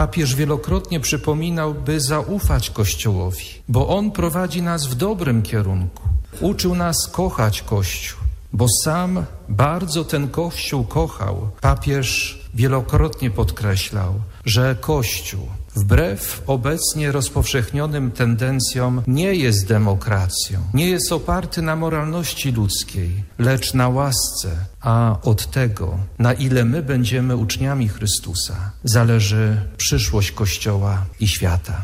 Papież wielokrotnie przypominał, by zaufać Kościołowi, bo on prowadzi nas w dobrym kierunku. Uczył nas kochać Kościół, bo sam bardzo ten Kościół kochał. Papież wielokrotnie podkreślał, że Kościół wbrew obecnie rozpowszechnionym tendencjom nie jest demokracją, nie jest oparty na moralności ludzkiej, lecz na łasce, a od tego, na ile my będziemy uczniami Chrystusa, zależy przyszłość Kościoła i świata.